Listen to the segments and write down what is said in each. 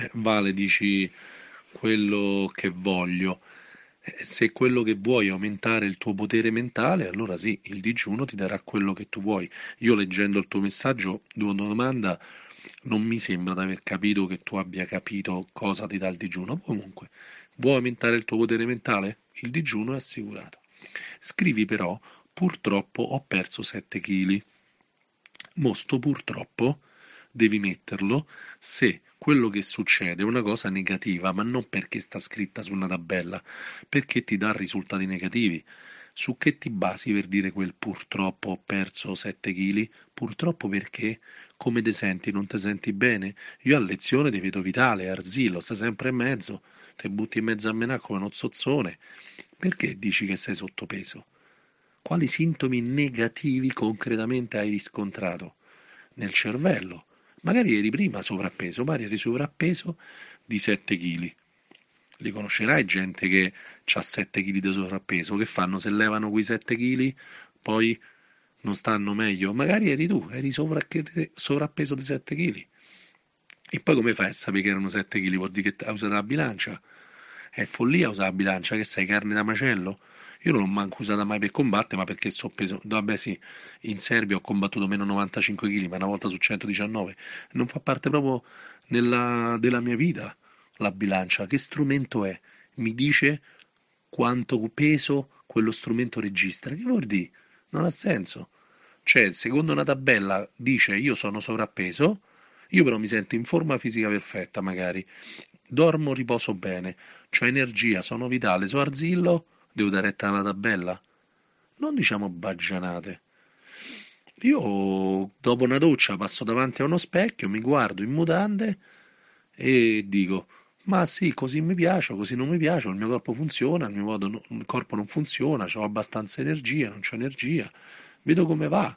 Vale, dici quello che voglio. Se quello che vuoi è aumentare il tuo potere mentale, allora sì, il digiuno ti darà quello che tu vuoi. Io leggendo il tuo messaggio, una domanda, non mi sembra di aver capito che tu abbia capito cosa ti dà il digiuno. Comunque, vuoi aumentare il tuo potere mentale? Il digiuno è assicurato. Scrivi però, purtroppo ho perso 7 kg. Mo' purtroppo devi metterlo se quello che succede è una cosa negativa, ma non perché sta scritta su una tabella, perché ti dà risultati negativi. Su che ti basi per dire quel purtroppo ho perso 7 kg? Purtroppo perché? Come ti senti? Non ti senti bene? Io a lezione ti vedo vitale, arzillo, stai sempre in mezzo, ti butti in mezzo a menà come uno zozzone. Perché dici che sei sottopeso? Quali sintomi negativi concretamente hai riscontrato nel cervello? Magari eri prima sovrappeso, magari eri sovrappeso di 7 kg. Li conoscerai gente che ha 7 kg di sovrappeso, che fanno se levano quei 7 kg, poi non stanno meglio. Magari eri tu, eri sovrappeso di 7 kg. E poi come fai a sapere che erano 7 kg? Vuol dire che hai usato la bilancia? È follia usare la bilancia, che sei carne da macello? Io non l'ho manco usata mai per combattere, ma perché so peso. Vabbè, sì, in Serbia ho combattuto meno 95 kg, ma una volta su 119. Non fa parte proprio della mia vita la bilancia. Che strumento è? Mi dice quanto peso quello strumento registra. Che vuol dire? Non ha senso. Cioè, secondo una tabella dice io sono sovrappeso, io però mi sento in forma fisica perfetta, magari. Dormo, riposo bene, ho energia, sono vitale, so arzillo, devo dare retta alla tabella. Non diciamo baggianate. Io dopo una doccia passo davanti a uno specchio, mi guardo in mutande e dico, ma sì, così mi piace, così non mi piace, il mio corpo funziona, il corpo non funziona, ho abbastanza energia, non c'ho energia, vedo come va.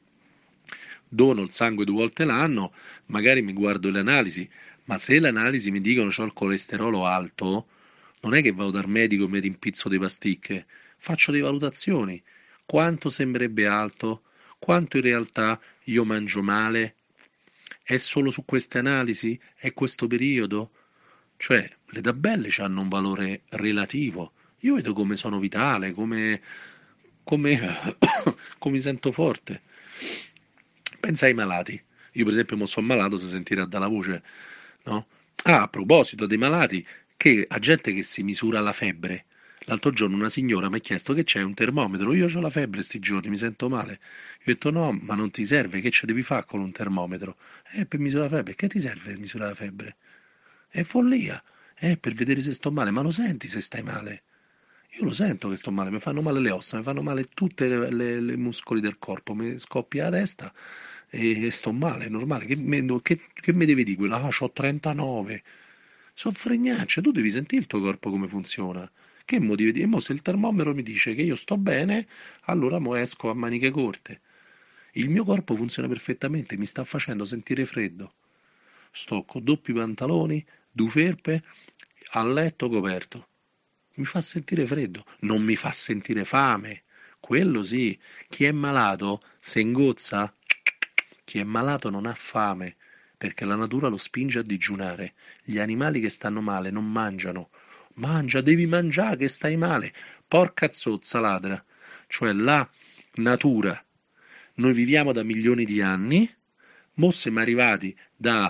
Dono il sangue 2 volte l'anno, magari mi guardo le analisi, ma se le analisi mi dicono che ho il colesterolo alto, non è che vado dal medico e mi rimpizzo di pasticche, faccio delle valutazioni. Quanto sembrerebbe alto? Quanto in realtà io mangio male? È solo su queste analisi? È questo periodo? Cioè, le tabelle hanno un valore relativo. Io vedo come sono vitale, come, come mi sento forte. Pensa ai malati. Io per esempio mo sono malato, si sentirà dalla voce, no? Ah, a proposito dei malati, che a gente che si misura la febbre. L'altro giorno una signora mi ha chiesto che c'è un termometro, io ho la febbre sti giorni, mi sento male. Io ho detto no, ma non ti serve, che ci devi fare con un termometro? Per misurare la febbre, che ti serve per misurare la febbre? È follia, per vedere se sto male, ma lo senti se stai male? Io lo sento che sto male, mi fanno male le ossa, mi fanno male tutti i muscoli del corpo, mi scoppia la testa e sto male, è normale. Che mi devi dire quello? Ah, c'ho 39. Sono fregnacce, tu devi sentire il tuo corpo come funziona. Che mo devi dire? Mo se il termometro mi dice che io sto bene, allora mo esco a maniche corte. Il mio corpo funziona perfettamente, mi sta facendo sentire freddo. Sto con doppi pantaloni, due felpe, a letto coperto. Mi fa sentire freddo, non mi fa sentire fame. Quello sì, chi è malato se ingozza, chi è malato non ha fame, perché la natura lo spinge a digiunare. Gli animali che stanno male non mangiano. Mangia, devi mangiare che stai male. Porca zozza ladra. Cioè la natura. Noi viviamo da milioni di anni, mo siamo arrivati da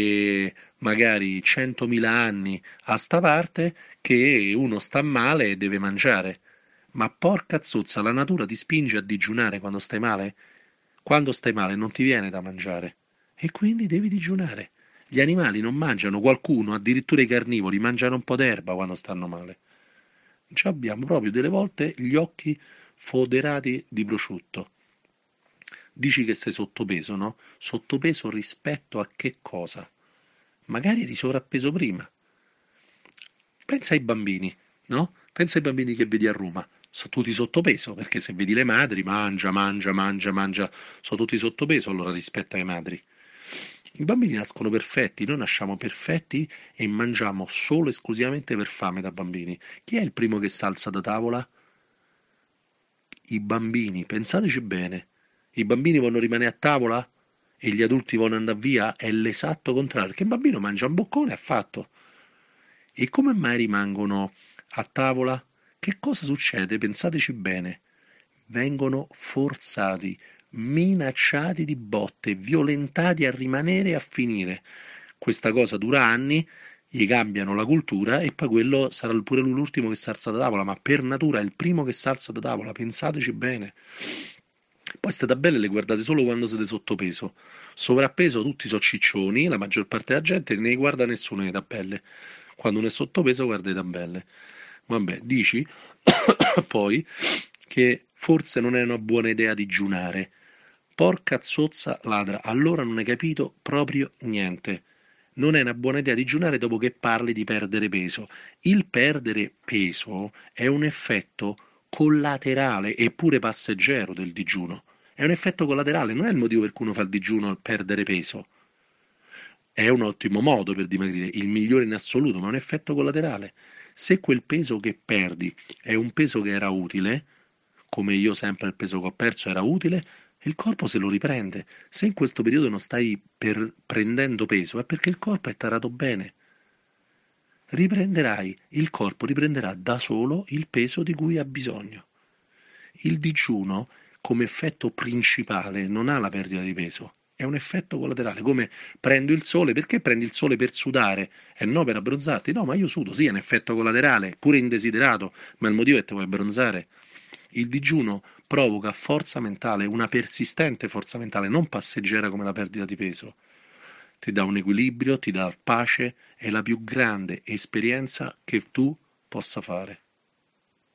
magari 100.000 anni a sta parte che uno sta male e deve mangiare. Ma porca zozza, la natura ti spinge a digiunare quando stai male? Quando stai male non ti viene da mangiare e quindi devi digiunare. Gli animali non mangiano, qualcuno, addirittura i carnivori, mangiano un po' d'erba quando stanno male. Ci abbiamo proprio delle volte gli occhi foderati di prosciutto. Dici che sei sottopeso, no? Sottopeso rispetto a che cosa? Magari eri sovrappeso prima. Pensa ai bambini, no? Pensa ai bambini che vedi a Roma. Sono tutti sottopeso, perché se vedi le madri, mangia, mangia, mangia, mangia, sono tutti sottopeso, allora rispetto ai madri. I bambini nascono perfetti, noi nasciamo perfetti e mangiamo solo e esclusivamente per fame da bambini. Chi è il primo che si alza da tavola? I bambini, pensateci bene. I bambini vogliono rimanere a tavola? e gli adulti vogliono andare via, è l'esatto contrario, perché il bambino mangia un boccone affatto. E come mai rimangono a tavola? Che cosa succede? Pensateci bene. Vengono forzati, minacciati di botte, violentati a rimanere e a finire. Questa cosa dura anni, gli cambiano la cultura e poi quello sarà pure lui l'ultimo che si alza da tavola, ma per natura è il primo che si alza da tavola, pensateci bene. Poi ste tabelle le guardate solo quando siete sottopeso. Sovrappeso tutti sono ciccioni, la maggior parte della gente ne guarda nessuno le tabelle. Quando uno è sottopeso guarda le tabelle. Vabbè, dici poi che forse non è una buona idea digiunare. Porca zozza ladra, allora non hai capito proprio niente. Non è una buona idea digiunare dopo che parli di perdere peso. Il perdere peso è un effetto collaterale eppure passeggero del digiuno. È un effetto collaterale, non è il motivo per cui uno fa il digiuno al perdere peso. È un ottimo modo per dimagrire, il migliore in assoluto, ma è un effetto collaterale. Se quel peso che perdi è un peso che era utile, come io sempre il peso che ho perso era utile, il corpo se lo riprende. Se in questo periodo non stai prendendo peso, è perché il corpo è tarato bene. Il corpo riprenderà da solo il peso di cui ha bisogno. Il digiuno, come effetto principale, non ha la perdita di peso, è un effetto collaterale, come prendo il sole, perché prendi il sole per sudare e non per abbronzarti? No, ma io sudo, sì, è un effetto collaterale, pure indesiderato, ma il motivo è che ti vuoi abbronzare. Il digiuno provoca forza mentale, una persistente forza mentale, non passeggera come la perdita di peso. Ti dà un equilibrio, ti dà pace, è la più grande esperienza che tu possa fare.